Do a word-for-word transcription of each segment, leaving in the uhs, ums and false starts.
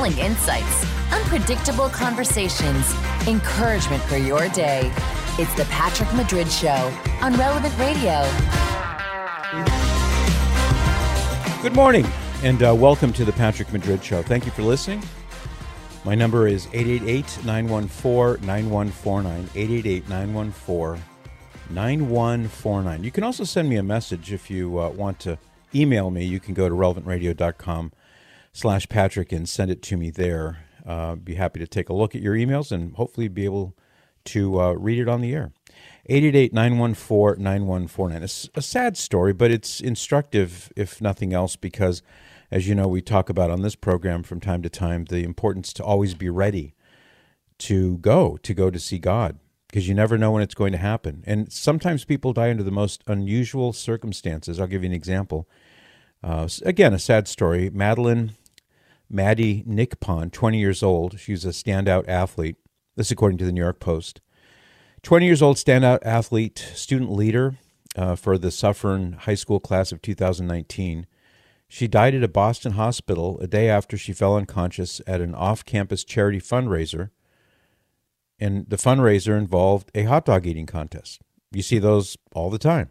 compelling insights, unpredictable conversations, encouragement for your day. It's the Patrick Madrid Show on Relevant Radio. Good morning, and uh, welcome to the Patrick Madrid Show. Thank you for listening. My number is eight eight eight, nine one four, nine one four nine, eight eight eight, nine one four, nine one four nine. You can also send me a message if you uh, want to email me. You can go to relevantradio.com slash Patrick and send it to me there. Uh, be happy to take a look at your emails and hopefully be able to uh, read it on the air. eight eight eight, nine one four, nine one four nine. It's a sad story, but it's instructive, if nothing else, because, as you know, we talk about on this program from time to time the importance to always be ready to go, to go to see God, because you never know when it's going to happen. And sometimes people die under the most unusual circumstances. I'll give you an example. Uh, again, a sad story. Madeline Maddie Nickpon, twenty years old. She's a standout athlete. This according to the New York Post. twenty years old, standout athlete, student leader uh, for the Suffern High School class of two thousand nineteen. She died at a Boston hospital a day after she fell unconscious at an off-campus charity fundraiser. And the fundraiser involved a hot dog eating contest. You see those all the time.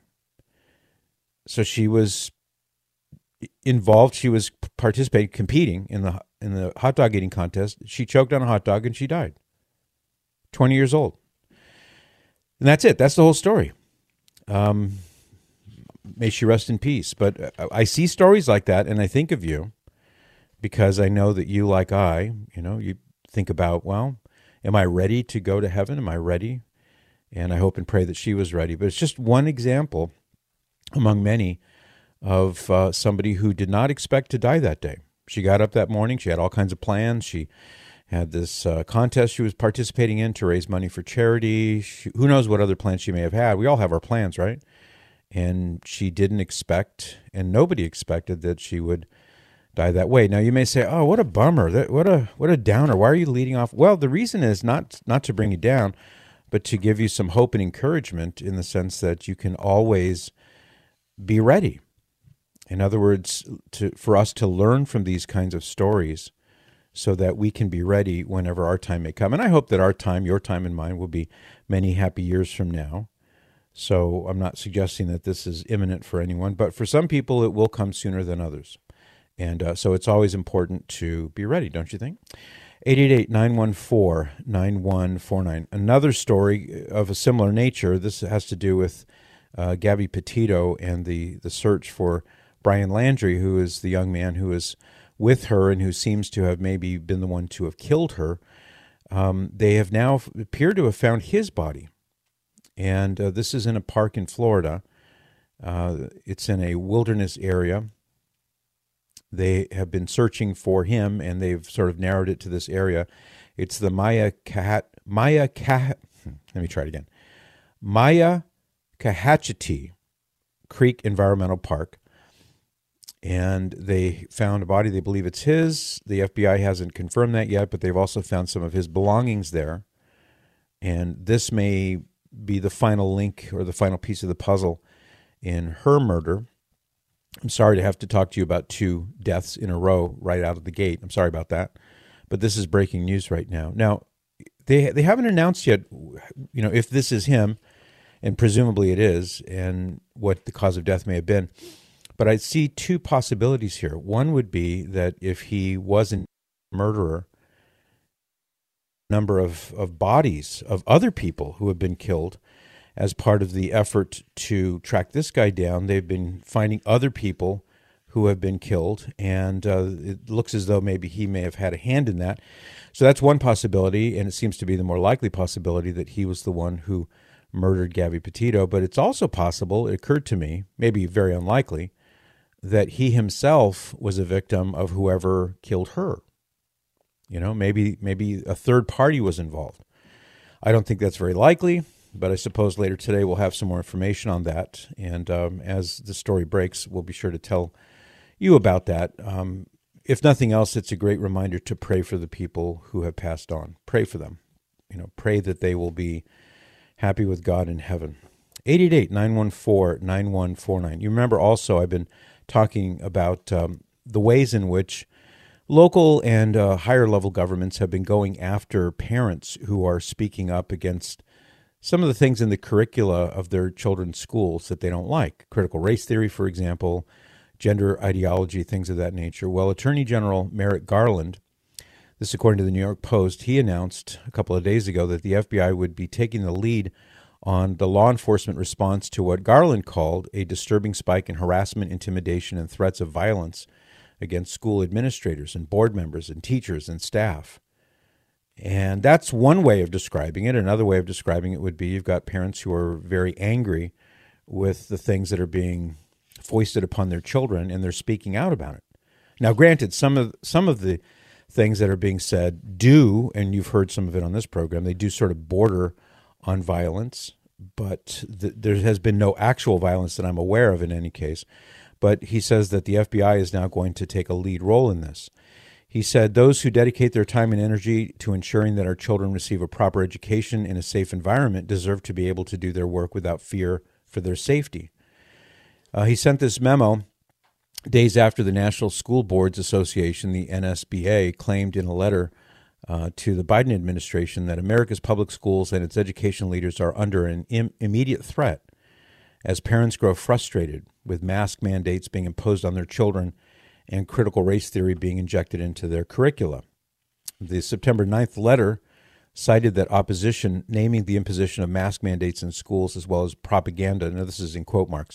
So she was involved. She was participating, competing in the in the hot dog eating contest. She choked on a hot dog and she died. twenty years old. And that's it. That's the whole story. Um, may she rest in peace. But I see stories like that, and I think of you because I know that you, like I, you know, you think about, well, am I ready to go to heaven? Am I ready? And I hope and pray that she was ready. But it's just one example among many of uh, somebody who did not expect to die that day. She got up that morning. She had all kinds of plans. She had this uh, contest she was participating in to raise money for charity. She, who knows what other plans she may have had. We all have our plans, right? And she didn't expect, and nobody expected that she would die that way. Now, you may say, oh, what a bummer. That, what a what a downer. Why are you leading off? Well, the reason is not, not to bring you down, but to give you some hope and encouragement in the sense that you can always be ready. In other words, to, for us to learn from these kinds of stories so that we can be ready whenever our time may come. And I hope that our time, your time and mine, will be many happy years from now. So I'm not suggesting that this is imminent for anyone, but for some people it will come sooner than others. And uh, so it's always important to be ready, don't you think? eight eight eight, nine one four, nine one four nine. Another story of a similar nature. This has to do with uh, Gabby Petito and the, the search for Brian Landry, who is the young man who is with her and who seems to have maybe been the one to have killed her. Um, they have now appeared to have found his body. And uh, this is in a park in Florida. Uh, it's in a wilderness area. They have been searching for him, and they've sort of narrowed it to this area. It's the Maya Kahat, Maya Kah, let me try it again. Maya Kahachiti Creek Environmental Park. And they found a body. They believe it's his. The F B I hasn't confirmed that yet, but they've also found some of his belongings there. And this may be the final link or the final piece of the puzzle in her murder. I'm sorry to have to talk to you about two deaths in a row right out of the gate. I'm sorry about that. But this is breaking news right now. Now, they they haven't announced yet, you know, if this is him, and presumably it is, and what the cause of death may have been. But I see two possibilities here. One would be that if he wasn't a murderer, a number of, of bodies of other people who have been killed as part of the effort to track this guy down. They've been finding other people who have been killed, and uh, it looks as though maybe he may have had a hand in that. So that's one possibility, and it seems to be the more likely possibility that he was the one who murdered Gabby Petito. But it's also possible, it occurred to me, maybe very unlikely, that he himself was a victim of whoever killed her. You know, maybe maybe a third party was involved. I don't think that's very likely, but I suppose later today we'll have some more information on that. And um, as the story breaks, we'll be sure to tell you about that. Um, if nothing else, it's a great reminder to pray for the people who have passed on. Pray for them. You know, pray that they will be happy with God in heaven. eight eight eight, nine one four, nine one four nine. You remember also I've been talking about um, the ways in which Local and uh, higher level governments have been going after parents who are speaking up against some of the things in the curricula of their children's schools that they don't like. Critical race theory, for example, gender ideology, things of that nature. Well, Attorney General Merrick Garland, this according to the New York Post, he announced a couple of days ago that the F B I would be taking the lead on the law enforcement response to what Garland called a disturbing spike in harassment, intimidation, and threats of violence against school administrators and board members and teachers and staff. And that's one way of describing it. Another way of describing it would be you've got parents who are very angry with the things that are being foisted upon their children, and they're speaking out about it. Now, granted, some of some of the things that are being said do, and you've heard some of it on this program, they do sort of border on violence, but th- there has been no actual violence that I'm aware of in any case. But he says that the F B I is now going to take a lead role in this. He said, those who dedicate their time and energy to ensuring that our children receive a proper education in a safe environment deserve to be able to do their work without fear for their safety. Uh, he sent this memo days after the National School Boards Association, the N S B A, claimed in a letter uh, to the Biden administration that America's public schools and its education leaders are under an im- immediate threat as parents grow frustrated with mask mandates being imposed on their children and critical race theory being injected into their curricula. The September ninth letter cited that opposition naming the imposition of mask mandates in schools as well as propaganda, now this is in quote marks,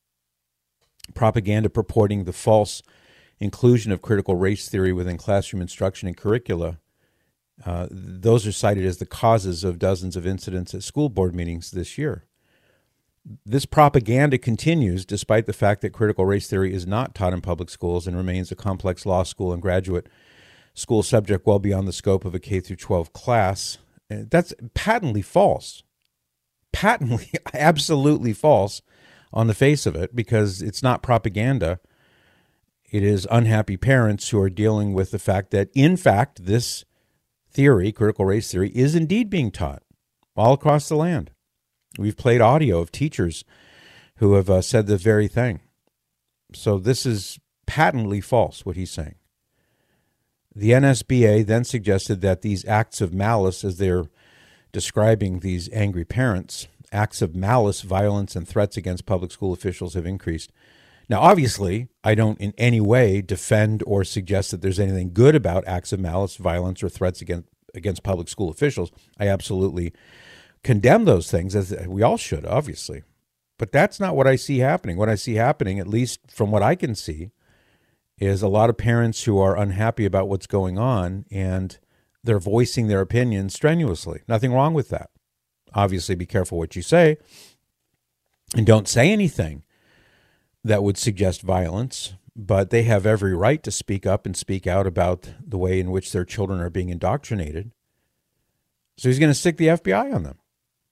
propaganda purporting the false inclusion of critical race theory within classroom instruction and curricula, uh, those are cited as the causes of dozens of incidents at school board meetings this year. This propaganda continues despite the fact that critical race theory is not taught in public schools and remains a complex law school and graduate school subject well beyond the scope of a K through twelve class. That's patently false. Patently, absolutely false on the face of it, because it's not propaganda. It is unhappy parents who are dealing with the fact that, in fact, this theory, critical race theory, is indeed being taught all across the land. We've played audio of teachers who have uh, said the very thing. So this is patently false, what he's saying. The N S B A then suggested that these acts of malice, as they're describing these angry parents, acts of malice, violence, and threats against public school officials have increased. Now, obviously, I don't in any way defend or suggest that there's anything good about acts of malice, violence, or threats against, against public school officials. I absolutely condemn those things, as we all should, obviously. But that's not what I see happening. What I see happening, at least from what I can see, is a lot of parents who are unhappy about what's going on, and they're voicing their opinions strenuously. Nothing wrong with that. Obviously, be careful what you say, and don't say anything that would suggest violence, but they have every right to speak up and speak out about the way in which their children are being indoctrinated. So he's going to stick the F B I on them.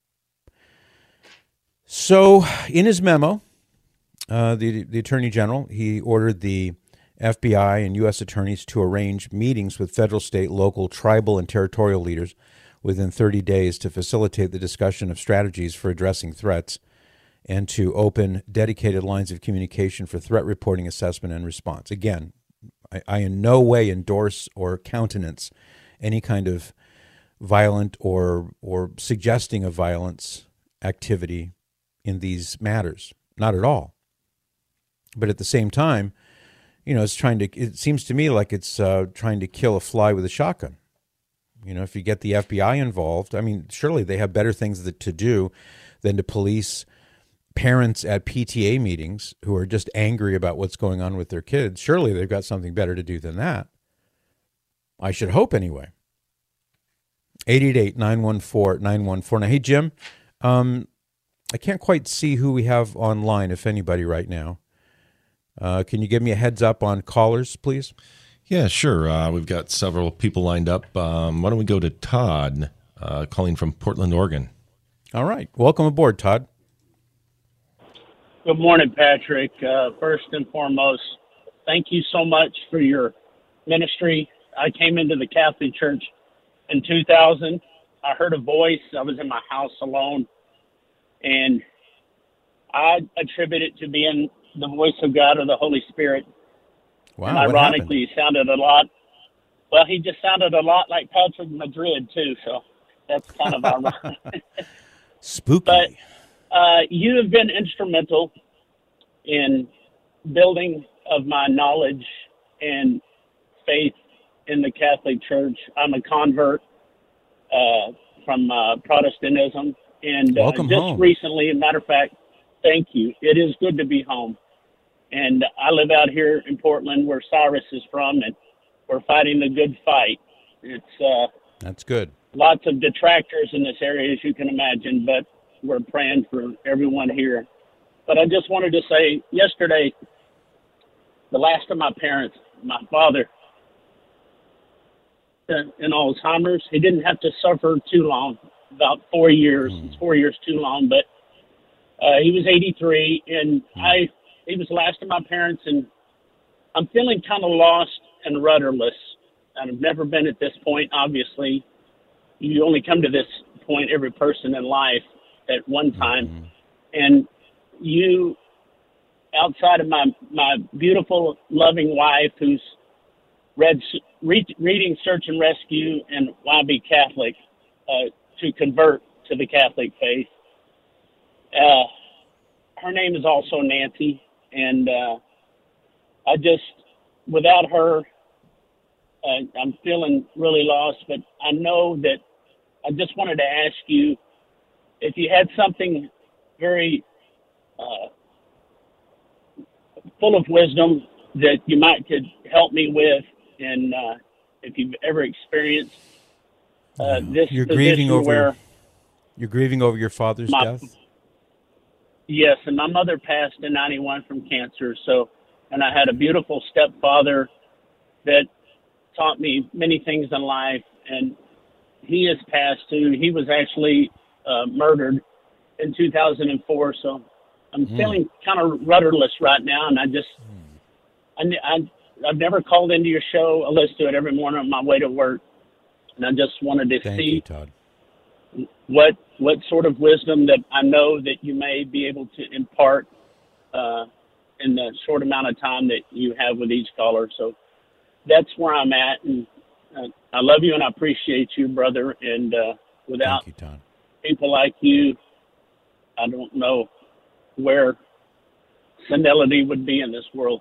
So in his memo, uh, the, the Attorney General, he ordered the F B I and U S attorneys to arrange meetings with federal, state, local, tribal, and territorial leaders within thirty days to facilitate the discussion of strategies for addressing threats and to open dedicated lines of communication for threat reporting, assessment, and response. Again, I, I in no way endorse or countenance any kind of violent or or suggesting of violence activity in these matters. Not at all. But at the same time, you know, it's trying to, it seems to me like it's uh, trying to kill a fly with a shotgun. You know, if you get the F B I involved, I mean, surely they have better things that, to do than to police parents at P T A meetings who are just angry about what's going on with their kids. Surely they've got something better to do than that. I should hope anyway. eight eight eight, nine one four, nine one four nine. Hey, Jim, um, I can't quite see who we have online, if anybody, right now. Uh, can you give me a heads up on callers, please? Yeah, sure. Uh, we've got several people lined up. Um, why don't we go to Todd, uh, calling from Portland, Oregon. All right. Welcome aboard, Todd. Good morning, Patrick. Uh, first and foremost, thank you so much for your ministry. I came into the Catholic Church in two thousand. I heard a voice. I was in my house alone, and I attribute it to being the voice of God or the Holy Spirit. Wow. And ironically, he sounded a lot Well, he just sounded a lot like Patrick Madrid, too, so that's kind of ironic. Spooky. But uh, you have been instrumental in building of my knowledge and faith in the Catholic Church. I'm a convert uh, from uh, Protestantism. And uh, Welcome just home. recently, as a matter of fact, thank you. It is good to be home. And I live out here in Portland where Cyrus is from, and we're fighting the good fight. It's uh, That's good. lots of detractors in this area, as you can imagine, but we're praying for everyone here. But I just wanted to say, yesterday, the last of my parents, my father, in Alzheimer's, he didn't have to suffer too long, about four years. Mm. It's four years too long, but uh, he was eighty-three, and mm. I he was the last of my parents, and I'm feeling kind of lost and rudderless. And I've never been at this point, obviously. You only come to this point, every person in life, at one time. Mm-hmm. And you, outside of my, my beautiful, loving wife who's read read, reading Search and Rescue and Why Be Catholic uh, to convert to the Catholic faith, uh, her name is also Nancy. And uh, I just, without her, uh, I'm feeling really lost. But I know that I just wanted to ask you if you had something very uh, full of wisdom that you might could help me with, and uh, if you've ever experienced uh, this you're grieving over where you're grieving over your father's my, death. Yes, and my mother passed in ninety-one from cancer. So, and I had a beautiful stepfather that taught me many things in life, and he has passed too. He was actually uh, murdered in two thousand four. So I'm mm. feeling kind of rudderless right now, and I just, mm. I, I, I've never called into your show. I listen to it every morning on my way to work, and I just wanted to Thank see you, Todd. what what sort of wisdom that I know that you may be able to impart uh, in the short amount of time that you have with each caller. So that's where I'm at, and uh, I love you and I appreciate you, brother. And uh, without Thank you, Todd. people like you, I don't know where senility would be in this world.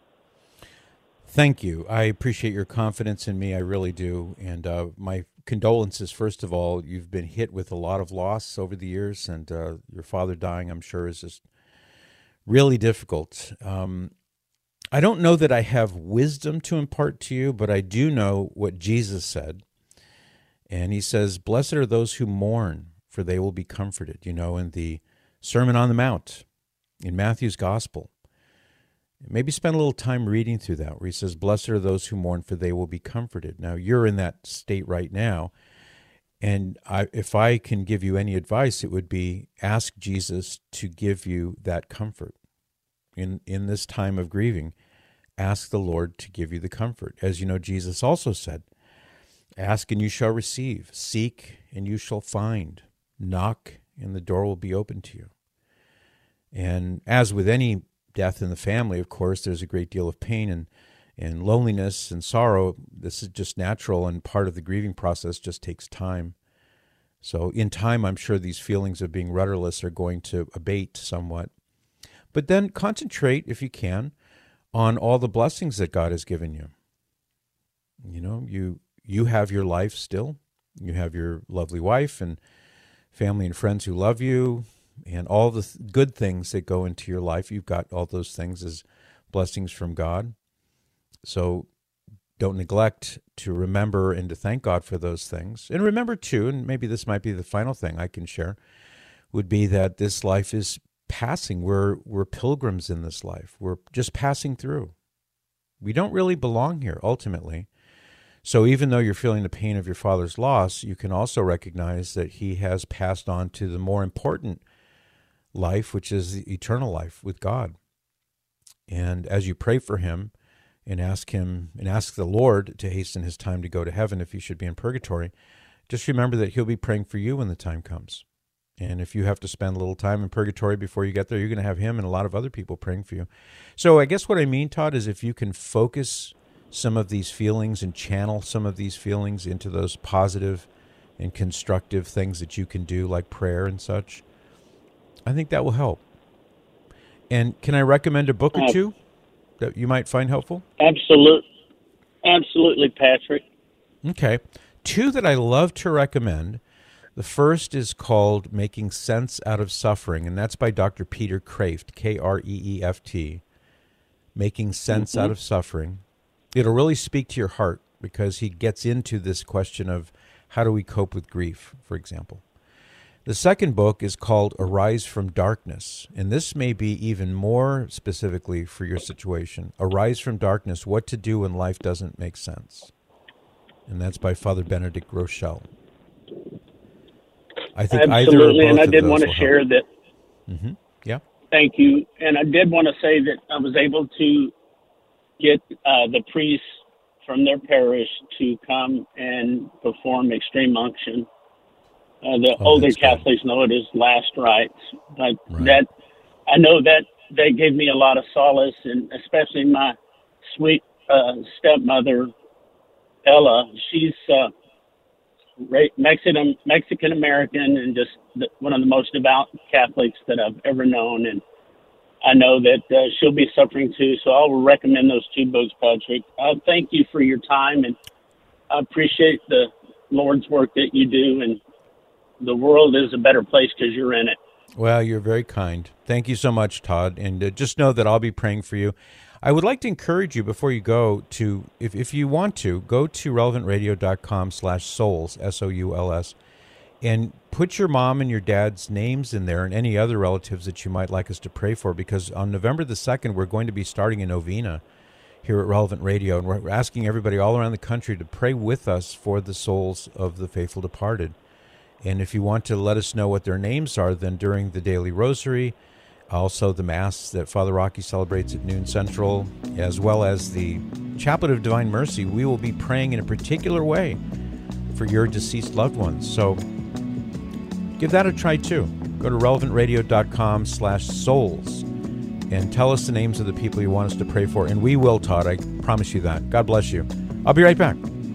Thank you. I appreciate your confidence in me. I really do. And uh, my condolences, first of all. You've been hit with a lot of loss over the years, and uh, your father dying, I'm sure, is just really difficult. Um, I don't know that I have wisdom to impart to you, but I do know what Jesus said. And he says, blessed are those who mourn, for they will be comforted. You know, in the Sermon on the Mount, in Matthew's Gospel. Maybe spend a little time reading through that, where he says, blessed are those who mourn, for they will be comforted. Now, you're in that state right now, and I, if I can give you any advice, it would be ask Jesus to give you that comfort. In, in this time of grieving, ask the Lord to give you the comfort. As you know, Jesus also said, ask and you shall receive, seek and you shall find, knock and the door will be open to you. And as with any death in the family, of course, there's a great deal of pain and, and loneliness and sorrow. This is just natural, and part of the grieving process just takes time. So in time, I'm sure these feelings of being rudderless are going to abate somewhat. But then concentrate, if you can, on all the blessings that God has given you. You know, you you have your life still. You have your lovely wife and family and friends who love you, and all the th- good things that go into your life. You've got all those things as blessings from God. So don't neglect to remember and to thank God for those things. And remember, too, and maybe this might be the final thing I can share, would be that this life is passing. We're, we're pilgrims in this life. We're just passing through. We don't really belong here, ultimately. So even though you're feeling the pain of your father's loss, you can also recognize that he has passed on to the more important life, which is the eternal life with God. And as you pray for him and ask him and ask the Lord to hasten his time to go to heaven if he should be in purgatory, just remember that he'll be praying for you when the time comes. And if you have to spend a little time in purgatory before you get there, you're going to have him and a lot of other people praying for you. So I guess what I mean, Todd, is if you can focus some of these feelings and channel some of these feelings into those positive and constructive things that you can do, like prayer and such, I think that will help. And can I recommend a book or two that you might find helpful? Absolutely. Absolutely, Patrick. Okay. Two that I love to recommend. The first is called Making Sense Out of Suffering, and that's by Doctor Peter Kreeft, K R E E F T. Making Sense mm-hmm. Out of Suffering. It'll really speak to your heart because he gets into this question of how do we cope with grief, for example. The second book is called Arise from Darkness, and this may be even more specifically for your situation. Arise from Darkness, What to Do When Life Doesn't Make Sense. And that's by Father Benedict Groeschel. I think Absolutely, either or both and I of did those want to will share help. that. Mm-hmm. Yeah. Thank you. And I did want to say that I was able to get uh, the priests from their parish to come and perform extreme unction. Uh, the oh, older Catholics know it as last rites, but right. that I know that they gave me a lot of solace, and especially my sweet uh, stepmother, Ella. She's uh, Mexican Mexican American and just the, one of the most devout Catholics that I've ever known, and I know that uh, she'll be suffering too. So I will recommend those two books, Patrick. Uh, thank you for your time, and I appreciate the Lord's work that you do, and the world is a better place because you're in it. Well, you're very kind. Thank you so much, Todd. And uh, just know that I'll be praying for you. I would like to encourage you before you go to, if, if you want to, go to relevantradio.com slash souls, S O U L S, and put your mom and your dad's names in there and any other relatives that you might like us to pray for, because on November the second, we're going to be starting a novena here at Relevant Radio, and we're asking everybody all around the country to pray with us for the souls of the faithful departed. And if you want to let us know what their names are, then during the Daily Rosary, also the Mass that Father Rocky celebrates at noon Central, as well as the Chaplet of Divine Mercy, we will be praying in a particular way for your deceased loved ones. So give that a try too. Go to relevantradio.com slash souls and tell us the names of the people you want us to pray for. And we will, Todd. I promise you that. God bless you. I'll be right back.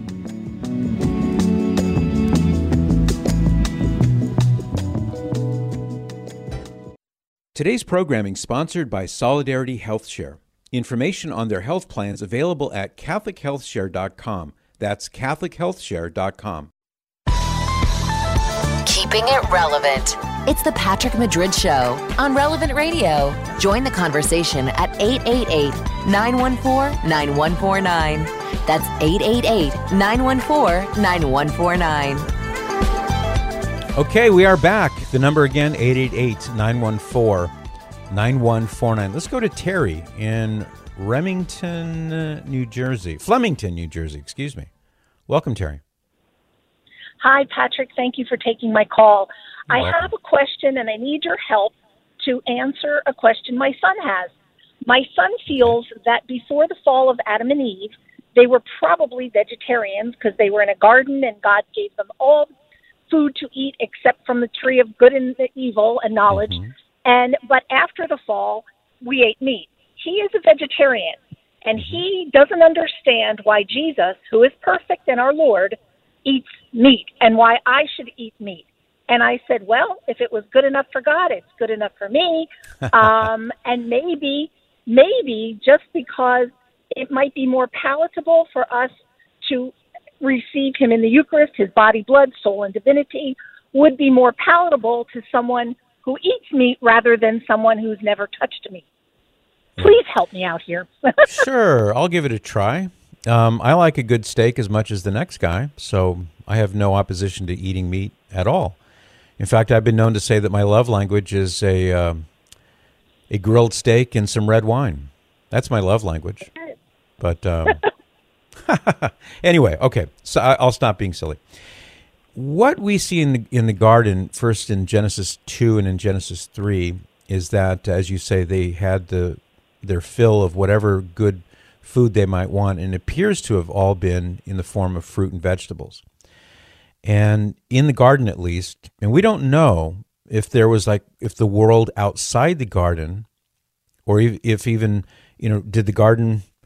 Today's programming sponsored by Solidarity Health Share. Information on their health plans available at catholic health share dot com. That's catholic health share dot com. Keeping it relevant. It's the Patrick Madrid Show on Relevant Radio. Join the conversation at eight eight eight, nine one four, nine one four nine. That's eight eight eight, nine one four, nine one four nine. Okay, we are back. The number again, eight eight eight, nine one four, nine one four nine. Let's go to Terry in Remington, New Jersey. Flemington, New Jersey, excuse me. Welcome, Terry. Hi, Patrick. Thank you for taking my call. You're I welcome. have a question, and I need your help to answer a question my son has. My son feels that before the fall of Adam and Eve, they were probably vegetarians because they were in a garden and God gave them all food to eat except from the tree of good and evil and knowledge. Mm-hmm. And but after the fall, we ate meat. He is a vegetarian, and mm-hmm. he doesn't understand why Jesus, who is perfect and our Lord, eats meat and why I should eat meat. And I said, well, if it was good enough for God, it's good enough for me. um, and maybe, maybe just because it might be more palatable for us to receive him in the Eucharist, his body, blood, soul, and divinity, would be more palatable to someone who eats meat rather than someone who's never touched meat. Please help me out here. Sure, I'll give it a try. Um, I like a good steak as much as the next guy, so I have no opposition to eating meat at all. In fact, I've been known to say that my love language is a uh, a grilled steak and some red wine. That's my love language. But um, anyway, okay, so I, I'll stop being silly. What we see in the, in the garden, first in Genesis two and in Genesis three, is that, as you say, they had the their fill of whatever good food they might want, and it appears to have all been in the form of fruit and vegetables. And in the garden, at least, and we don't know if there was like, if the world outside the garden, or if, if even, you know, did the garden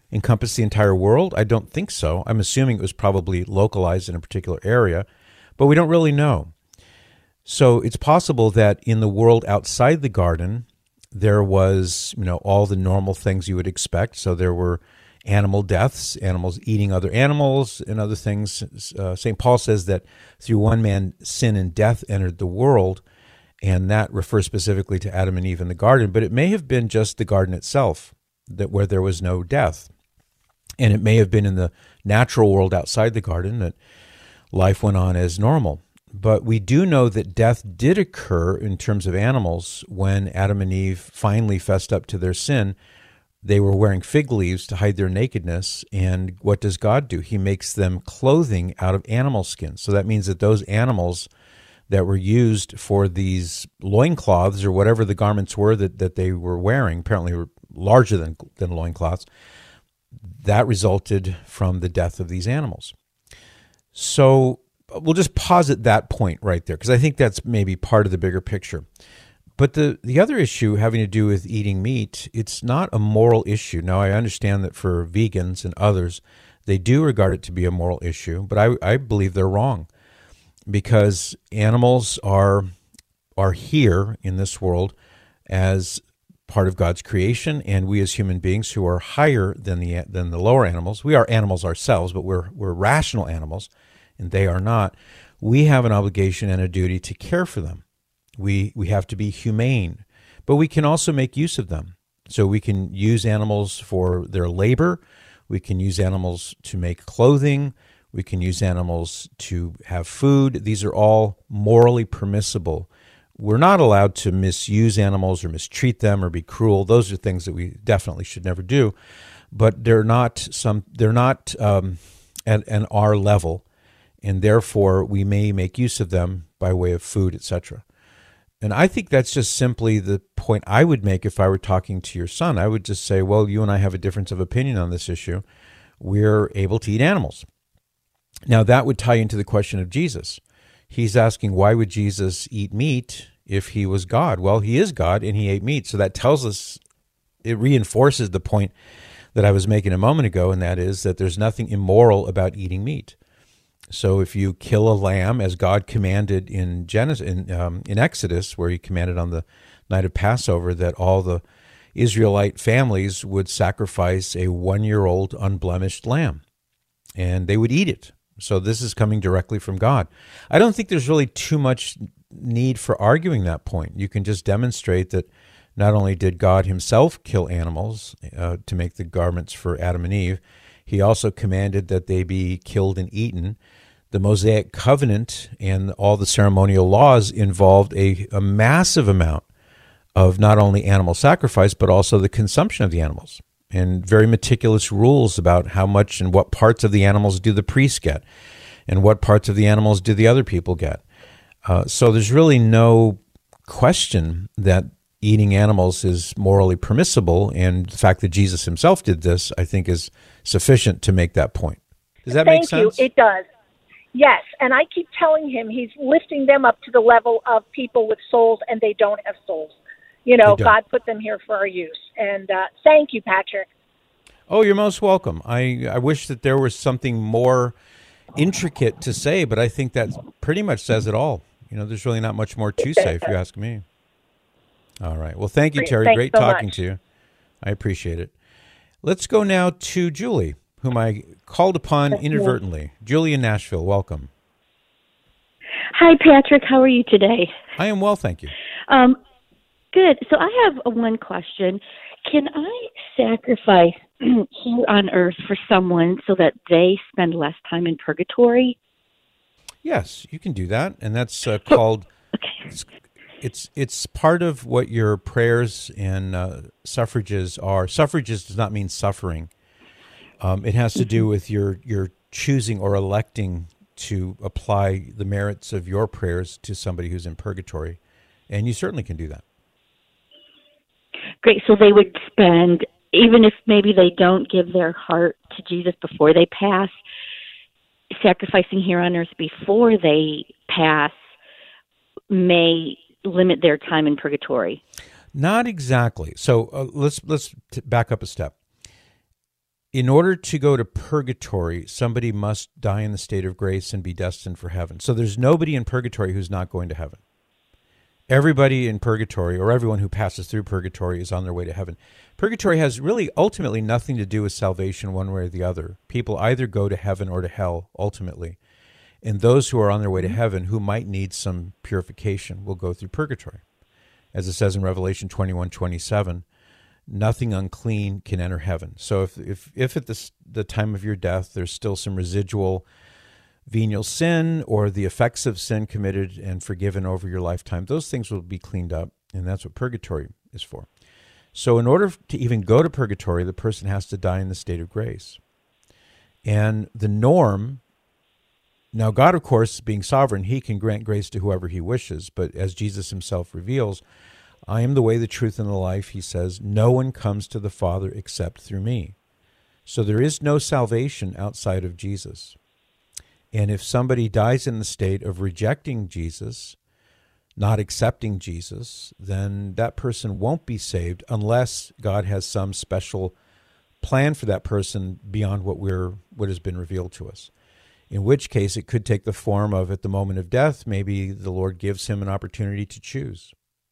encompass the entire world? I don't think so. I'm assuming it was probably localized in a particular area, but we don't really know. So it's possible that in the world outside the garden, there was, you know, all the normal things you would expect. So there were animal deaths, animals eating other animals and other things. Uh, Saint Paul says that through one man, sin and death entered the world, and that refers specifically to Adam and Eve in the garden. But it may have been just the garden itself, that where there was no death. And it may have been in the natural world outside the garden that life went on as normal. But we do know that death did occur in terms of animals when Adam and Eve finally fessed up to their sin. They were wearing fig leaves to hide their nakedness, and what does God do? He makes them clothing out of animal skin. So that means that those animals that were used for these loincloths or whatever the garments were that, that they were wearing, apparently were larger than, than loincloths, that resulted from the death of these animals. So we'll just pause at that point right there, because I think that's maybe part of the bigger picture. But the, the other issue having to do with eating meat, it's not a moral issue. Now, I understand that for vegans and others, they do regard it to be a moral issue, but I, I believe they're wrong, because animals are are here in this world as part of God's creation, and we as human beings who are higher than the than the lower animals, we are animals ourselves, but we're we're rational animals, and they are not. We have an obligation and a duty to care for them. We we have to be humane, but we can also make use of them. So we can use animals for their labor. We can use animals to make clothing. We can use animals to have food. These are all morally permissible. We're not allowed to misuse animals or mistreat them or be cruel. Those are things that we definitely should never do. But they're not some. They're not um, at an our level, and therefore we may make use of them by way of food, et cetera. And I think that's just simply the point I would make if I were talking to your son. I would just say, well, you and I have a difference of opinion on this issue. We're able to eat animals. Now, that would tie into the question of Jesus. He's asking, why would Jesus eat meat if he was God? Well, he is God, and he ate meat. So that tells us, it reinforces the point that I was making a moment ago, and that is that there's nothing immoral about eating meat. So if you kill a lamb, as God commanded in Genesis, in, um, in Exodus, where he commanded on the night of Passover that all the Israelite families would sacrifice a one-year-old unblemished lamb, and they would eat it. So this is coming directly from God. I don't think there's really too much need for arguing that point. You can just demonstrate that not only did God himself kill animals uh, to make the garments for Adam and Eve, he also commanded that they be killed and eaten. The Mosaic covenant and all the ceremonial laws involved a, a massive amount of not only animal sacrifice, but also the consumption of the animals, and very meticulous rules about how much and what parts of the animals do the priests get, and what parts of the animals do the other people get. Uh, so there's really no question that eating animals is morally permissible, and the fact that Jesus himself did this, I think, is sufficient to make that point. Does that Thank make sense? Thank you. It does. Yes, and I keep telling him he's lifting them up to the level of people with souls, and they don't have souls. You know, God put them here for our use. And uh, thank you, Patrick. Oh, you're most welcome. I, I wish that there was something more intricate to say, but I think that pretty much says it all. You know, there's really not much more to say if you ask me. All right. Well, thank you, Terry. Thanks Great so talking much. to you. I appreciate it. Let's go now to Julie, whom I called upon inadvertently. Julie in Nashville, welcome. Hi, Patrick. How are you today? I am well, thank you. Um, good. So I have a one question. Can I sacrifice here on earth for someone so that they spend less time in purgatory? Yes, you can do that, and that's uh, called. Okay. It's, it's it's part of what your prayers and uh, suffrages are. Suffrages does not mean suffering. Um, it has to do with your your choosing or electing to apply the merits of your prayers to somebody who's in purgatory, and you certainly can do that. Great. So they would spend, even if maybe they don't give their heart to Jesus before they pass, sacrificing here on earth before they pass may limit their time in purgatory. Not exactly. So uh, let's let's t- back up a step. in order to go to purgatory, somebody must die in the state of grace and be destined for heaven. So there's nobody in purgatory who's not going to heaven. Everybody in purgatory, or everyone who passes through purgatory, is on their way to heaven. Purgatory has really ultimately nothing to do with salvation one way or the other. People either go to heaven or to hell, ultimately. And those who are on their way to heaven, who might need some purification, will go through purgatory. As it says in Revelation twenty-one twenty-seven, nothing unclean can enter heaven. So if if, if at the, the time of your death there's still some residual venial sin or the effects of sin committed and forgiven over your lifetime, those things will be cleaned up, and that's what purgatory is for. So in order to even go to purgatory, the person has to die in the state of grace. And the norm, now God, of course, being sovereign, he can grant grace to whoever he wishes, but as Jesus himself reveals, I am the way, the truth, and the life, he says, no one comes to the Father except through me. So there is no salvation outside of Jesus. And if somebody dies in the state of rejecting Jesus, not accepting Jesus, then that person won't be saved unless God has some special plan for that person beyond what we're what has been revealed to us. In which case, it could take the form of, at the moment of death, maybe the Lord gives him an opportunity to choose.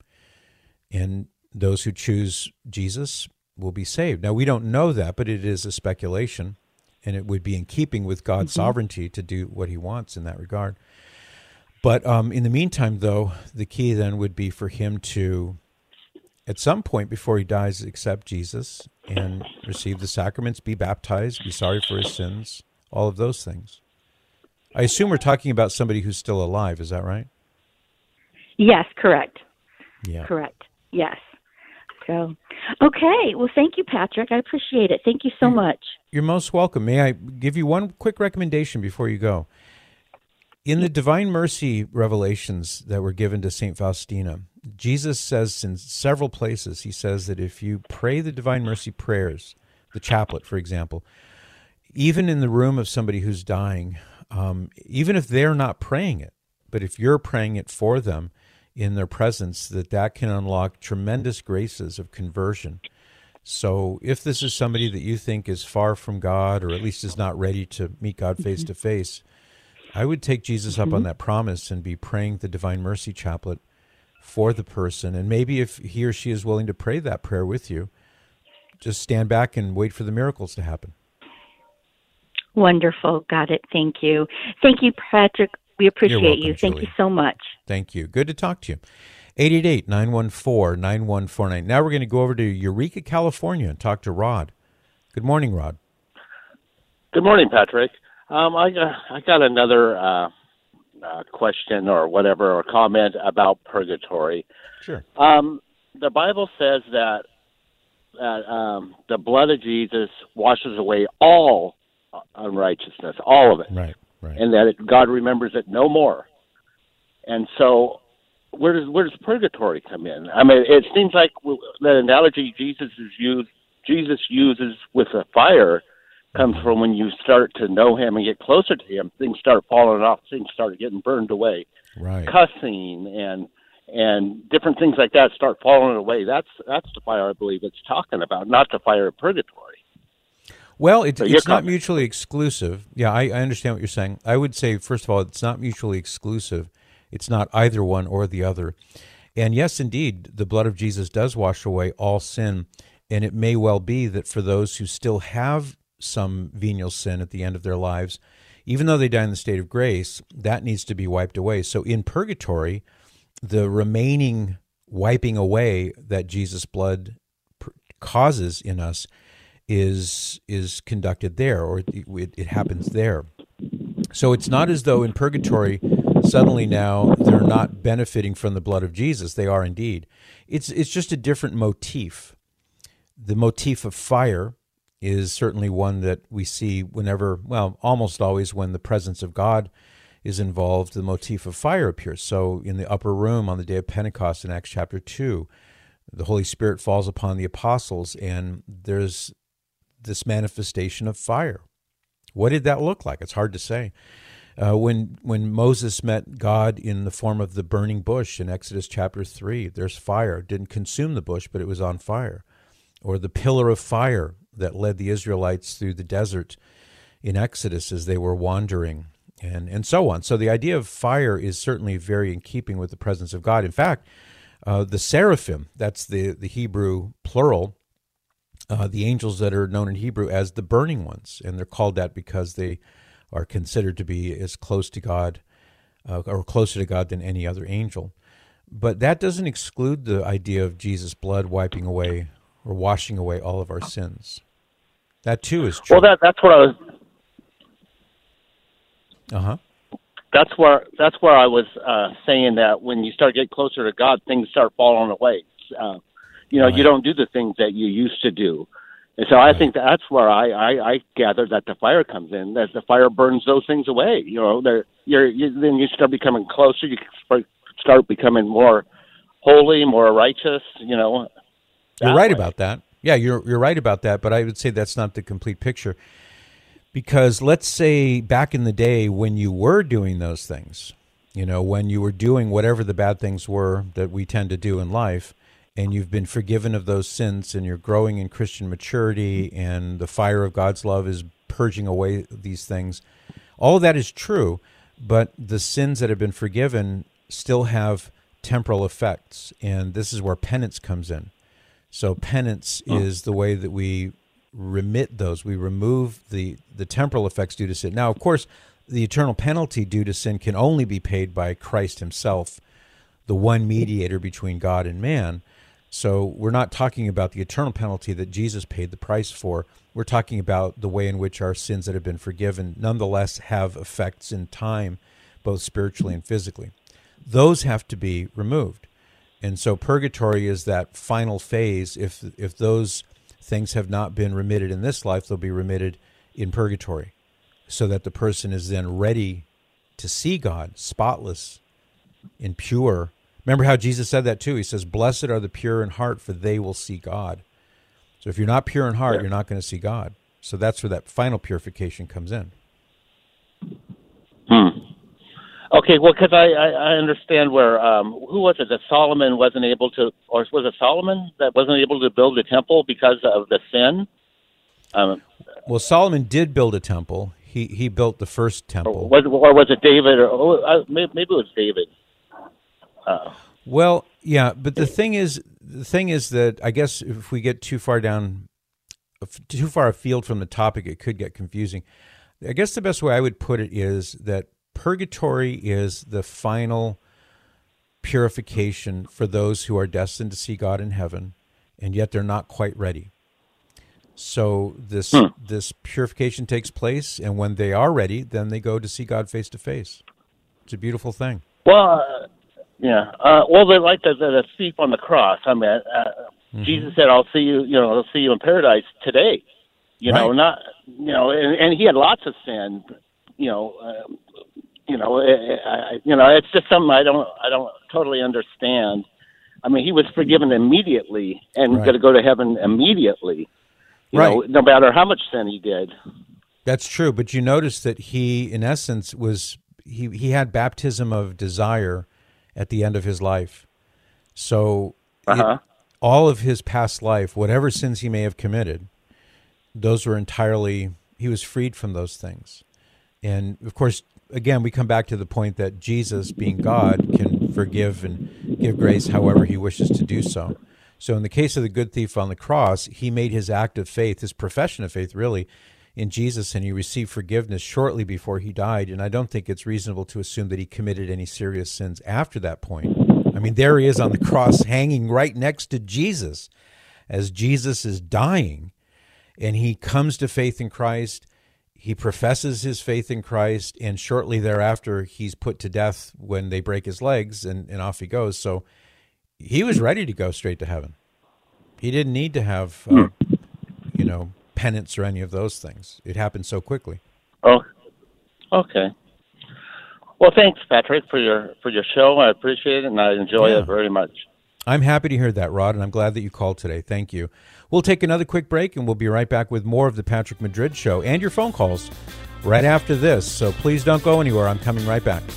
And those who choose Jesus will be saved. Now, we don't know that, but it is a speculation. And it would be in keeping with God's mm-hmm. sovereignty to do what he wants in that regard. But um, in the meantime, though, the key then would be for him to, at some point before he dies, accept Jesus and receive the sacraments, be baptized, be sorry for his sins, all of those things. I assume we're talking about somebody who's still alive. Is that right? Yes, correct. Yeah. Correct. Yes. So, okay. Well, thank you, Patrick. I appreciate it. Thank you so much. You're most welcome. May I give you one quick recommendation before you go? In the Divine Mercy revelations that were given to Saint Faustina, Jesus says in several places, he says that if you pray the Divine Mercy prayers, the chaplet, for example, even in the room of somebody who's dying, um, even if they're not praying it, but if you're praying it for them, in their presence, that that can unlock tremendous graces of conversion. So if this is somebody that you think is far from God, or at least is not ready to meet God face to face, I would take Jesus mm-hmm. up on that promise and be praying the Divine Mercy Chaplet for the person. And maybe if he or she is willing to pray that prayer with you, just stand back and wait for the miracles to happen. Wonderful. Got it. Thank you. Thank you, Patrick. We appreciate welcome, you. Thank Julie. you so much. Thank you. Good to talk to you. eight eight eight, nine one four, nine one four nine. Now we're going to go over to Eureka, California, and talk to Rod. Good morning, Rod. Good morning, Patrick. Um, I, got, I got another uh, uh, question or whatever, or comment about purgatory. Sure. Um, the Bible says that, that um, the blood of Jesus washes away all unrighteousness, all of it. Right. Right. And that it, God remembers it no more. And so where does where does purgatory come in? I mean, it seems like the analogy Jesus is used, Jesus uses with a fire comes from when you start to know him and get closer to him, things start falling off, things start getting burned away. Right. Cussing and and different things like that start falling away. That's that's the fire I believe it's talking about, not the fire of purgatory. Well, it, so it's not mutually exclusive. Yeah, I, I understand what you're saying. I would say, first of all, it's not mutually exclusive. It's not either one or the other. And yes, indeed, the blood of Jesus does wash away all sin. And it may well be that for those who still have some venial sin at the end of their lives, even though they die in the state of grace, that needs to be wiped away. So in purgatory, the remaining wiping away that Jesus' blood causes in us is is conducted there, or it, it happens there. So it's not as though in purgatory suddenly now they're not benefiting from the blood of Jesus. They are indeed. It's it's just a different motif. The motif of fire is certainly one that we see whenever, well, almost always when the presence of God is involved, the motif of fire appears. So in the upper room on the day of Pentecost in Acts chapter two, the Holy Spirit falls upon the apostles, and there's this manifestation of fire. What did that look like? It's hard to say. Uh, when when Moses met God in the form of the burning bush in Exodus chapter three, there's fire. It didn't consume the bush, but it was on fire. Or the pillar of fire that led the Israelites through the desert in Exodus as they were wandering, and, and so on. So the idea of fire is certainly very in keeping with the presence of God. In fact, uh, the seraphim, that's the, the Hebrew plural, uh, the angels that are known in Hebrew as the burning ones, and they're called that because they are considered to be as close to God uh, or closer to God than any other angel. But that doesn't exclude the idea of Jesus' blood wiping away or washing away all of our sins. That too is true. Well, that that's what I was. Uh huh. That's where that's where I was uh, saying that when you start getting closer to God, things start falling away. Uh, you know, Right. you don't do the things that you used to do, and so I think that's where I, I, I gather that the fire comes in. That the fire burns those things away. You know, they're, you're you, then you start becoming closer. You start becoming more holy, more righteous. You know, You're that right way. about that. Yeah, you're you're right about that, but I would say that's not the complete picture. Because let's say back in the day when you were doing those things, you know, when you were doing whatever the bad things were that we tend to do in life, and you've been forgiven of those sins and you're growing in Christian maturity and the fire of God's love is purging away these things, all of that is true, but the sins that have been forgiven still have temporal effects, and this is where penance comes in. So penance Oh. is the way that we remit those. We remove the, the temporal effects due to sin. Now, of course, the eternal penalty due to sin can only be paid by Christ himself, the one mediator between God and man. So we're not talking about the eternal penalty that Jesus paid the price for. We're talking about the way in which our sins that have been forgiven nonetheless have effects in time, both spiritually and physically. Those have to be removed. And so purgatory is that final phase. If if those things have not been remitted in this life, they'll be remitted in purgatory, so that the person is then ready to see God, spotless and pure. Remember how Jesus said that too? He says, blessed are the pure in heart, for they will see God. So if you're not pure in heart, Yeah. you're not going to see God. So that's where that final purification comes in. Hmm. Okay, well, because I, I, I understand where, um, who was it that Solomon wasn't able to, or was it Solomon that wasn't able to build a temple because of the sin? Um, Well, Solomon did build a temple. He he built the first or, temple. was, or was it David? Or oh, uh, maybe, maybe it was David. Uh, Well, yeah, but the thing is, the thing is that I guess if we get too far down, too far afield from the topic, it could get confusing. I guess the best way I would put it is that purgatory is the final purification for those who are destined to see God in heaven, and yet they're not quite ready. So this Hmm. this purification takes place, and when they are ready, then they go to see God face to face. It's a beautiful thing. well, uh, yeah. Uh, well, they're like the, the, the thief on the cross. I mean, uh, Mm-hmm. Jesus said, "I'll see you. You know, I'll see you in paradise today." You know, Right. not you know, and, and he had lots of sin. You know, uh, you know, I, I, you know, it's just something I don't, I don't totally understand. I mean, he was forgiven immediately and Right. going to go to heaven immediately. You Right. know, no matter how much sin he did. That's true, but you notice that he, in essence, was he, he had baptism of desire at the end of his life. So it- Uh-huh. all of his past life, whatever sins he may have committed, those were entirely, he was freed from those things. And of course, again, we come back to the point that Jesus, being God, can forgive and give grace however he wishes to do so. So in the case of the good thief on the cross, he made his act of faith, his profession of faith really, in Jesus, and he received forgiveness shortly before he died. And I don't think it's reasonable to assume that he committed any serious sins after that point. I mean, there he is on the cross hanging right next to Jesus as Jesus is dying, and he comes to faith in Christ. He professes his faith in Christ, and shortly thereafter, he's put to death when they break his legs, and, and off he goes. So he was ready to go straight to heaven. He didn't need to have, uh, you know, penance or any of those things. It happened so quickly. Oh, okay. Well, thanks, Patrick, for your for your show. I appreciate it, and I enjoy Yeah. it very much. I'm happy to hear that, Rod, and I'm glad that you called today. Thank you. We'll take another quick break, and we'll be right back with more of the Patrick Madrid Show and your phone calls right after this. So please don't go anywhere. I'm coming right back.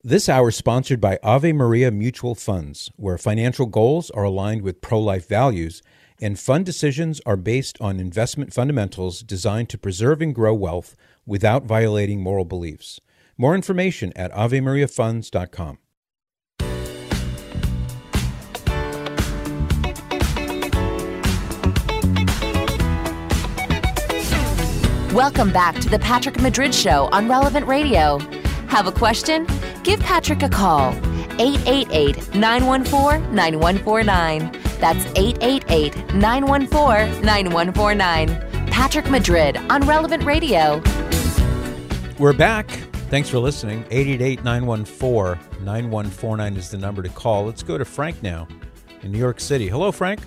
This hour is sponsored by Ave Maria Mutual Funds, where financial goals are aligned with pro-life values and fund decisions are based on investment fundamentals designed to preserve and grow wealth without violating moral beliefs. More information at ave maria funds dot com. Welcome back to the Patrick Madrid Show on Relevant Radio. Have a question? Give Patrick a call. eight eight eight, nine one four, nine one four nine. That's eight eight eight, nine one four, nine one four nine. Patrick Madrid on Relevant Radio. We're back. Thanks for listening. eight eight eight, nine one four, nine one four nine is the number to call. Let's go to Frank now in New York City. Hello, Frank.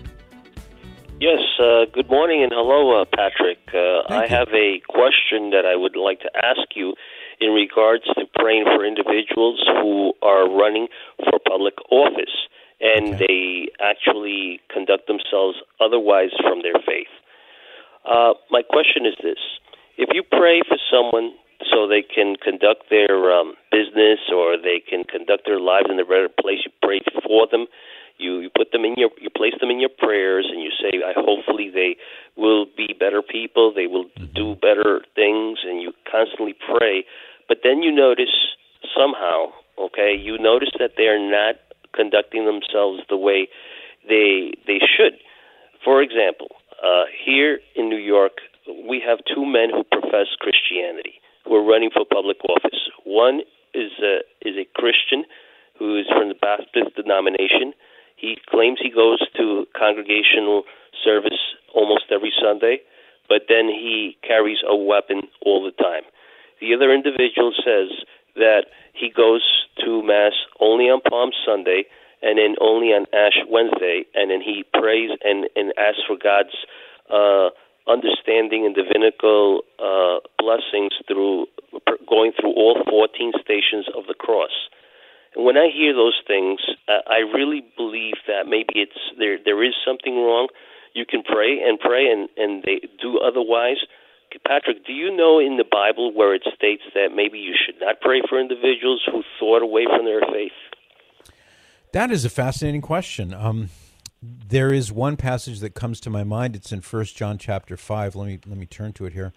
Yes, uh, good morning and hello, uh, Patrick. Uh, I you. have a question that I would like to ask you in regards to praying for individuals who are running for public office and Okay. they actually conduct themselves otherwise from their faith. Uh, my question is this. If you pray for someone so they can conduct their um, business or they can conduct their lives in the right place, you pray for them, you, you put them in your, you place them in your prayers, and you say, I, hopefully they will be better people, they will Mm-hmm. do better things, and you constantly pray. But then you notice somehow, okay, you notice that they're not conducting themselves the way they they should. For example, uh, here in New York, we have two men who profess Christianity who are running for public office. One is a, is a Christian who is from the Baptist denomination. He claims he goes to congregational service almost every Sunday, but then he carries a weapon all the time. The other individual says that he goes to Mass only on Palm Sunday and then only on Ash Wednesday, and then he prays and, and asks for God's uh, understanding and divinical uh, blessings through going through all fourteen stations of the cross. And when I hear those things, uh, I really believe that maybe it's there. There is something wrong. You can pray and pray, and, and they do otherwise. Patrick, do you know in the Bible where it states that maybe you should not pray for individuals who thought away from their faith? That is a fascinating question. Um, there is one passage that comes to my mind. It's in First John chapter five. Let me let me turn to it here,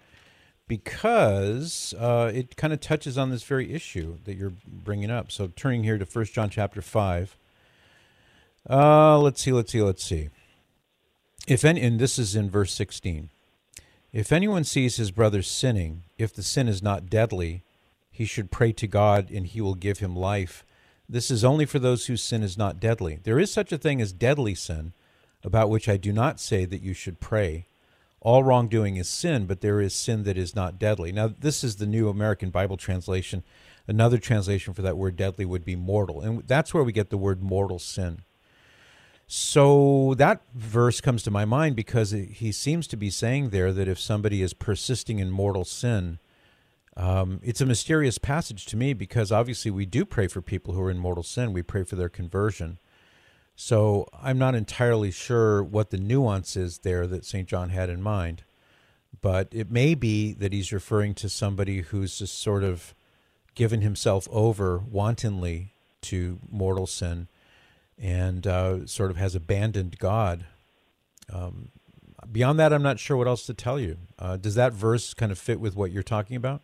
because uh, it kind of touches on this very issue that you're bringing up. So turning here to First John chapter five. Uh, let's see, let's see, let's see. If any, and this is in verse sixteen. If anyone sees his brother sinning, if the sin is not deadly, he should pray to God and he will give him life. This is only for those whose sin is not deadly. There is such a thing as deadly sin, about which I do not say that you should pray. All wrongdoing is sin, but there is sin that is not deadly. Now, this is the New American Bible translation. Another translation for that word deadly would be mortal. And that's where we get the word mortal sin. So that verse comes to my mind because he seems to be saying there that if somebody is persisting in mortal sin, um, it's a mysterious passage to me because obviously we do pray for people who are in mortal sin. We pray for their conversion. So I'm not entirely sure what the nuance is there that Saint John had in mind, but it may be that he's referring to somebody who's just sort of given himself over wantonly to mortal sin and uh, sort of has abandoned God. Um, beyond that, I'm not sure what else to tell you. Uh, does that verse kind of fit with what you're talking about?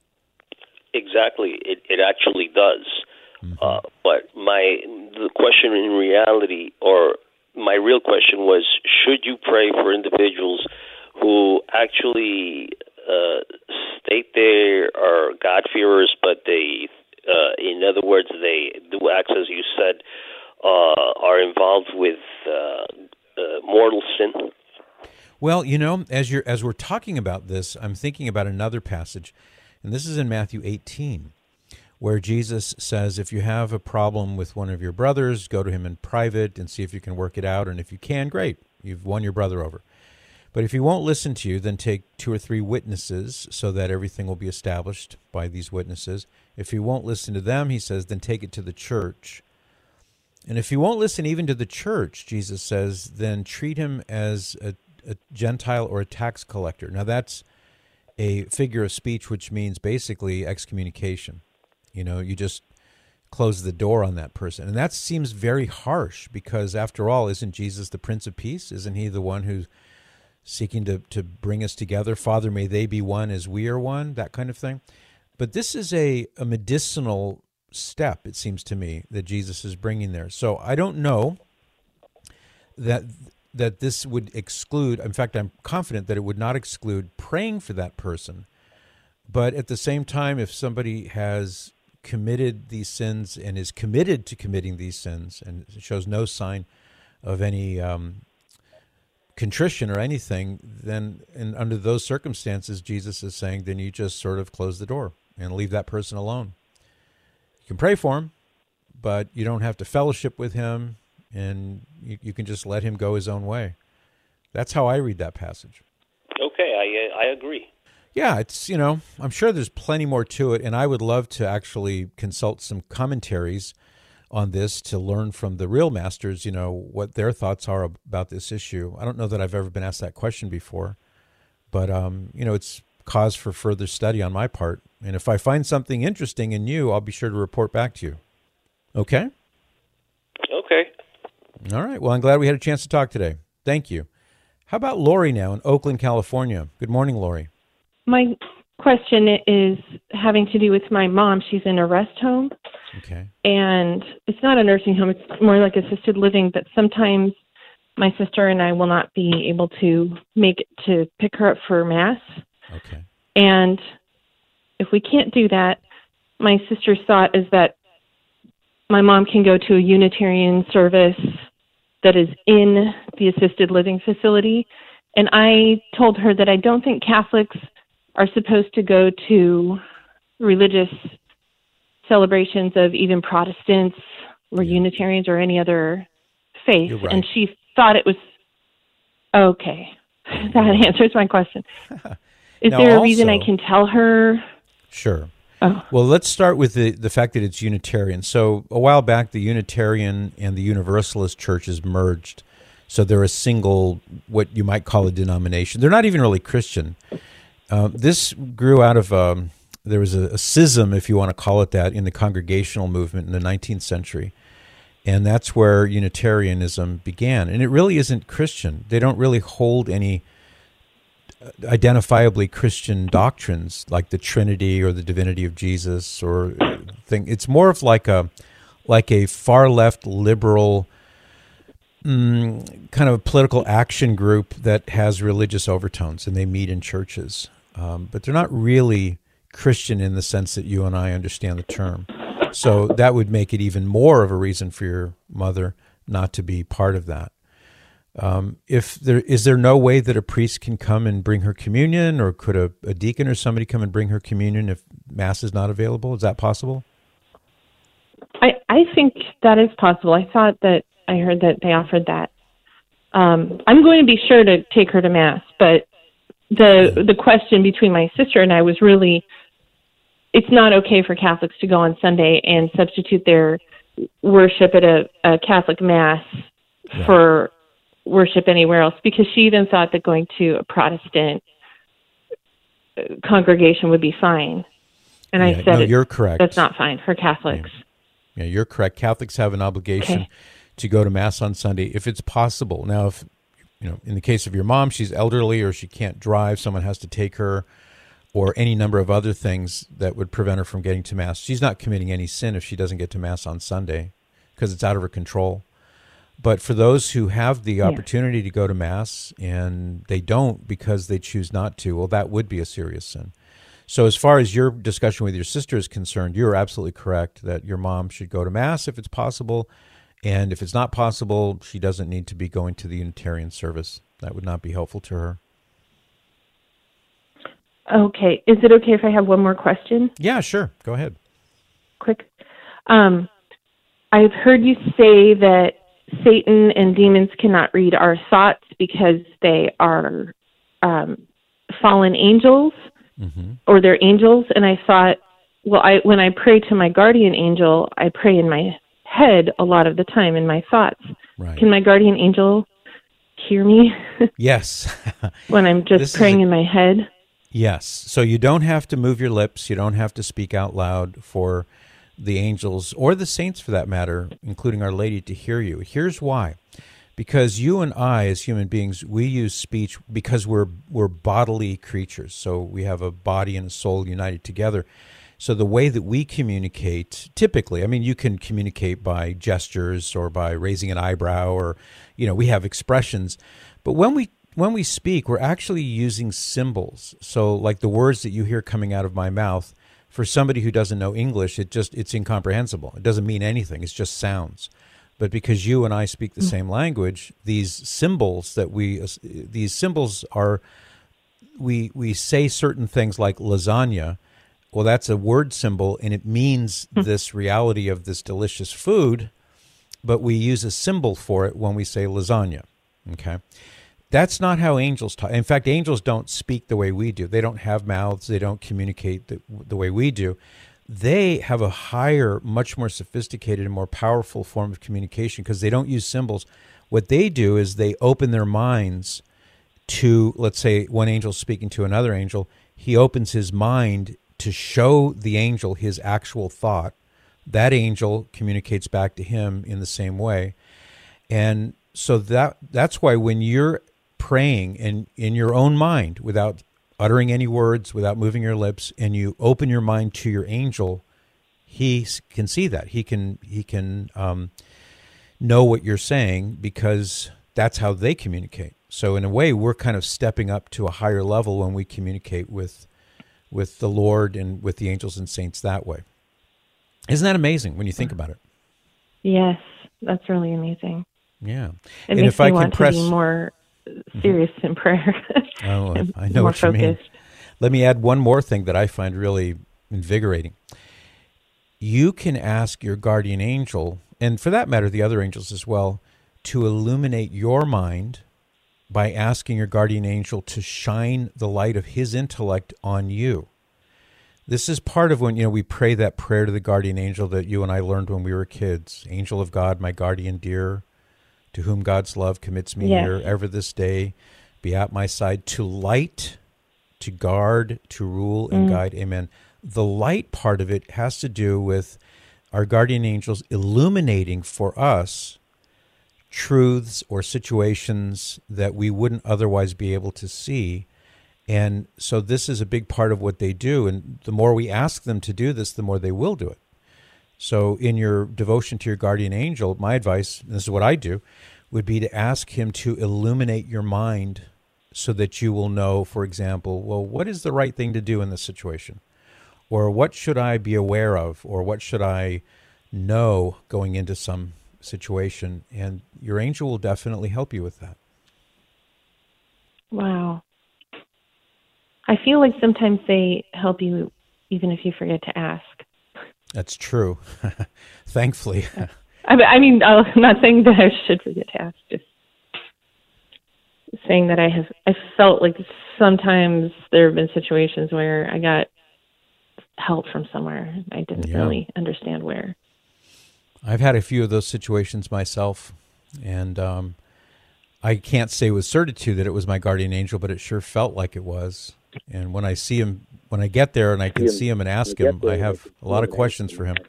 Exactly. It, it actually does. Mm-hmm. Uh, but my the question in reality, or my real question was, should you pray for individuals who actually uh, state they are God-fearers, but they, uh, in other words, they do acts, as you said, Uh, are involved with uh, uh, mortal sin? Well, you know, as you're as we're talking about this, I'm thinking about another passage, and this is in Matthew eighteen, where Jesus says, if you have a problem with one of your brothers, go to him in private and see if you can work it out, and if you can, great, you've won your brother over. But if he won't listen to you, then take two or three witnesses so that everything will be established by these witnesses. If he won't listen to them, he says, then take it to the church. And if he won't listen even to the church, Jesus says, then treat him as a, a Gentile or a tax collector. Now, that's a figure of speech which means basically excommunication. You know, you just close the door on that person. And that seems very harsh because, after all, isn't Jesus the Prince of Peace? Isn't he the one who's seeking to, to bring us together? Father, may they be one as we are one, that kind of thing. But this is a, a medicinal step, it seems to me, that Jesus is bringing there. So I don't know that that this would exclude, in fact, I'm confident that it would not exclude praying for that person. But at the same time, if somebody has committed these sins and is committed to committing these sins and shows no sign of any um, contrition or anything, then and under those circumstances, Jesus is saying, then you just sort of close the door and leave that person alone. You can pray for him, but you don't have to fellowship with him, and you, you can just let him go his own way. That's how I read that passage. Okay, I uh, I agree. Yeah, it's, you know, I'm sure there's plenty more to it, and I would love to actually consult some commentaries on this to learn from the real masters, you know, what their thoughts are about this issue. I don't know that I've ever been asked that question before, but, um, you know, it's cause for further study on my part. And if I find something interesting in you, I'll be sure to report back to you. Okay? Okay. All right. Well, I'm glad we had a chance to talk today. Thank you. How about Lori now in Oakland, California? Good morning, Lori. My question is having to do with my mom. She's in a rest home. Okay. And it's not a nursing home. It's more like assisted living, but sometimes my sister and I will not be able to make it to pick her up for Mass. Okay. And if we can't do that, my sister's thought is that my mom can go to a Unitarian service that is in the assisted living facility. And I told her that I don't think Catholics are supposed to go to religious celebrations of even Protestants or Yeah. Unitarians or any other faith. You're right. And she thought it was okay. That answers my question. Is Now, there a reason I also- can tell her? Sure. Oh. Well, let's start with the, the fact that it's Unitarian. So a while back, the Unitarian and the Universalist churches merged. So they're a single, what you might call a denomination. They're not even really Christian. Uh, this grew out of, um, there was a, a schism, if you want to call it that, in the Congregational movement in the nineteenth century. And that's where Unitarianism began. And it really isn't Christian. They don't really hold any identifiably Christian doctrines like the Trinity or the divinity of Jesus or thing. It's more of like a like a far left liberal mm, kind of political action group that has religious overtones, and they meet in churches, um, but they're not really Christian in the sense that you and I understand the term. So that would make it even more of a reason for your mother not to be part of that. Um, if there is there no way that a priest can come and bring her communion, or could a, a deacon or somebody come and bring her communion if Mass is not available? Is that possible? I, I think that is possible. I thought that I heard that they offered that. Um, I'm going to be sure to take her to Mass, but the the question between my sister and I was really, it's not okay for Catholics to go on Sunday and substitute their worship at a, a Catholic Mass Yeah. for worship anywhere else, because she even thought that going to a Protestant congregation would be fine. And Yeah, I said, no, it- you're correct. that's not fine for Catholics. Yeah, you're correct. Catholics have an obligation Okay. to go to Mass on Sunday if it's possible. Now, if you know, in the case of your mom, she's elderly or she can't drive, someone has to take her, or any number of other things that would prevent her from getting to Mass. She's not committing any sin if she doesn't get to Mass on Sunday because it's out of her control. But for those who have the Yeah. opportunity to go to Mass and they don't because they choose not to, well, that would be a serious sin. So as far as your discussion with your sister is concerned, you're absolutely correct that your mom should go to Mass if it's possible. And if it's not possible, she doesn't need to be going to the Unitarian service. That would not be helpful to her. Okay. Is it okay if I have one more question? Yeah, sure. Go ahead. Quick. Um, I've heard you say that Satan and demons cannot read our thoughts because they are um, fallen angels, Mm-hmm. or they're angels. And I thought, well, I when I pray to my guardian angel, I pray in my head a lot of the time in my thoughts. Right. Can my guardian angel hear me Yes. when I'm This just is praying a- in my head? Yes. So you don't have to move your lips. You don't have to speak out loud for the angels or the saints for that matter, including Our Lady, to hear you. Here's why. Because you and I, as human beings, we use speech because we're we're bodily creatures. So we have a body and a soul united together. So the way that we communicate, typically, I mean, you can communicate by gestures or by raising an eyebrow, or, you know, we have expressions. But when we when we speak, we're actually using symbols. So like the words that you hear coming out of my mouth, for somebody who doesn't know English, it just it's incomprehensible. It doesn't mean anything. It's just sounds. But because you and I speak the same language, these symbols that we these symbols are we we say certain things like lasagna. Well, that's a word symbol, and it means this reality of this delicious food, but we use a symbol for it when we say lasagna. Okay, that's not how angels talk. In fact, angels don't speak the way we do. They don't have mouths. They don't communicate the, the way we do. They have a higher, much more sophisticated and more powerful form of communication because they don't use symbols. What they do is they open their minds to, let's say, one angel speaking to another angel. He opens his mind to show the angel his actual thought. That angel communicates back to him in the same way. And so that that's why when you're praying in, in your own mind without uttering any words, without moving your lips, and you open your mind to your angel, he can see that. He can he can um, know what you're saying because that's how they communicate. So in a way, we're kind of stepping up to a higher level when we communicate with with the Lord and with the angels and saints that way. Isn't that amazing when you think about it? Yes, that's really amazing. Yeah. It and makes if me I can want press... to be more serious in prayer. Oh, I know more what you mean. focused. Let me add one more thing that I find really invigorating. You can ask your guardian angel, and for that matter, the other angels as well, to illuminate your mind by asking your guardian angel to shine the light of his intellect on you. This is part of when, you know, we pray that prayer to the guardian angel that you and I learned when we were kids. Angel of God, my guardian dear, to whom God's love commits me Yes. here, ever this day, be at my side, to light, to guard, to rule, and Mm. guide. Amen. The light part of it has to do with our guardian angels illuminating for us truths or situations that we wouldn't otherwise be able to see. And so this is a big part of what they do. And the more we ask them to do this, the more they will do it. So in your devotion to your guardian angel, my advice, and this is what I do, would be to ask him to illuminate your mind so that you will know, for example, well, what is the right thing to do in this situation? Or what should I be aware of? Or what should I know going into some situation? And your angel will definitely help you with that. Wow. I feel like sometimes they help you even if you forget to ask. That's true. Thankfully. I, I mean, I'm not saying that I should forget to ask, just saying that I have, I felt like sometimes there have been situations where I got help from somewhere. I didn't Yeah. really understand where. I've had a few of those situations myself, and um, I can't say with certitude that it was my guardian angel, but it sure felt like it was. And when I see him, when I get there and I can see him and ask him, I have a lot of questions for him.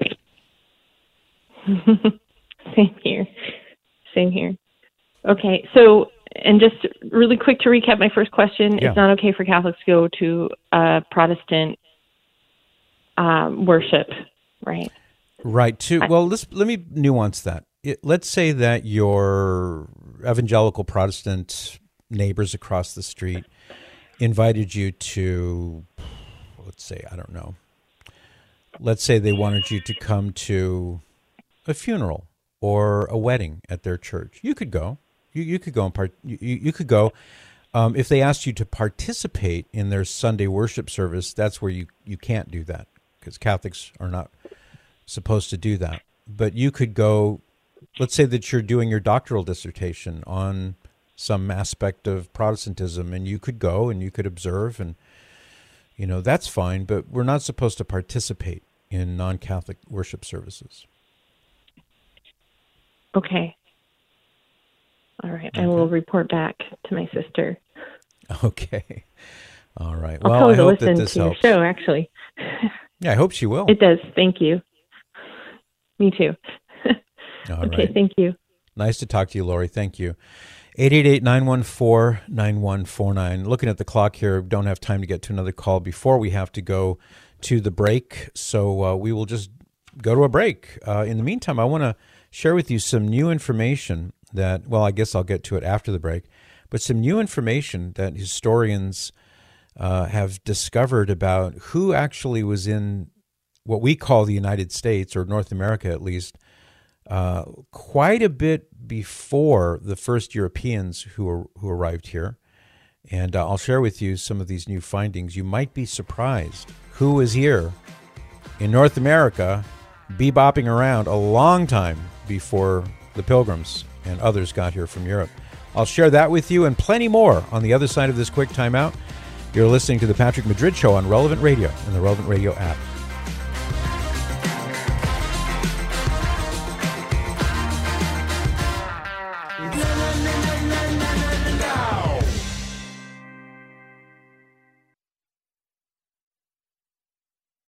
Same here. Same here. Okay, so, and just really quick to recap my first question, Yeah. it's not okay for Catholics to go to uh, Protestant um, worship, right? Right. Too. Well, let's, let me nuance that. It, let's say that your evangelical Protestant neighbors across the street invited you to, let's say, I don't know, let's say they wanted you to come to a funeral or a wedding at their church. You could go. You you could go and part. You, you could go. Um, if they asked you to participate in their Sunday worship service, that's where you, you can't do that because Catholics are not supposed to do that. But you could go. Let's say that you're doing your doctoral dissertation on some aspect of Protestantism, and you could go and you could observe, and you know that's fine. But we're not supposed to participate in non-Catholic worship services. Okay. All right. Okay. I will report back to my sister. Okay. All right. I'll Well, tell I her to hope that listen this to your helps. show, actually. Yeah, I hope she will. It does. Thank you. Me too. All okay, right. thank you. Nice to talk to you, Lori. Thank you. eight eight eight, nine one four, nine one four nine. Looking at the clock here, don't have time to get to another call before we have to go to the break. So uh, we will just go to a break. Uh, in the meantime, I want to share with you some new information that, well, I guess I'll get to it after the break, but some new information that historians uh, have discovered about who actually was in what we call the United States, or North America at least, uh, quite a bit before the first Europeans who are, who arrived here. And uh, I'll share with you some of these new findings. You might be surprised who was here in North America bebopping around a long time before the Pilgrims and others got here from Europe. I'll share that with you and plenty more on the other side of this quick timeout. You're listening to the Patrick Madrid Show on Relevant Radio and the Relevant Radio app.